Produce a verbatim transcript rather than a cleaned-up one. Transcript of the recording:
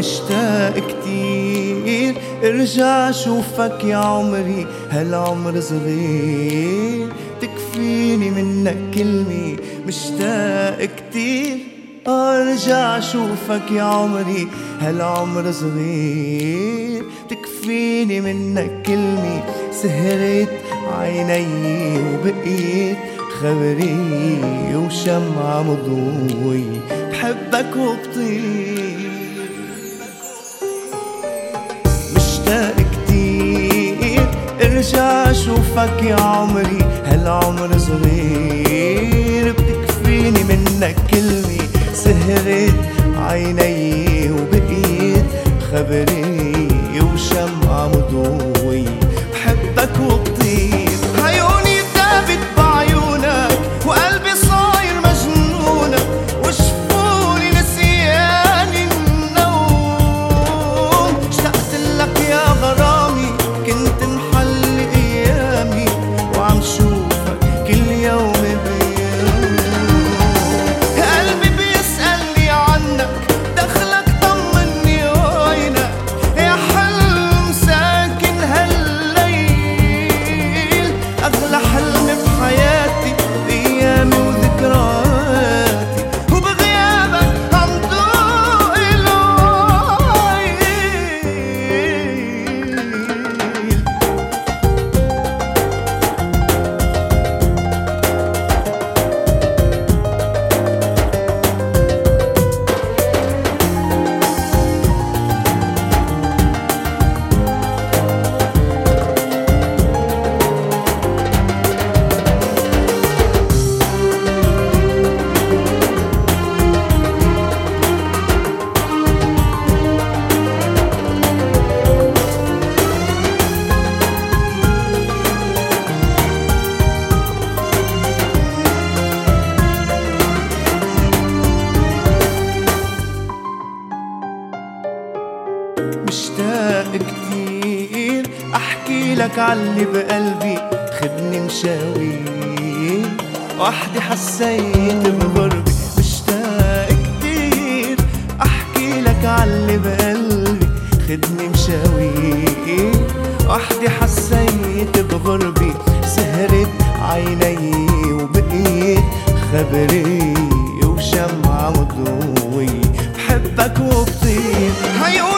مشتاق كتير ارجع شوفك يا عمري، هالعمر صغير تكفيني منك كلمة. مشتاق كتير ارجع شوفك يا عمري، هالعمر صغير تكفيني منك كلمة. سهرت عيني وبقيت خبري وشمعة مضوي، بحبك وبطير. مشتاق كتير ارجع شوفك يا عمري، هالعمر صغير بتكفيني منك كلمة. سهرت عيني وبقيت خبري وشمعة مضوي، بحبك وبطير. عيوني دابت بعيونك وقلبي صاير مجنونك، وشفوني نسياني النوم. اشتقت لك يا غرامي، كنت محل ايامي وعم شوفك كل يوم بيوم. قلبي بيسألني عنك، دخلك طمني وينك يا حلم ساكن هالليل. أغلى حلم بحياتي بأيامي وذكرياتي، وبغيابك عم دوق الويل. مشتاق كتير احكي لك عاللي بقلبي، خدني مشاوير وحدي حسيت بغربي. مشتاق كتير احكي لك عاللي بقلبي، خدني مشاوير وحدي حسيت بغربي. سهرت عيني وبقيت خبري وشمعة مضوي، بحبك وبطير.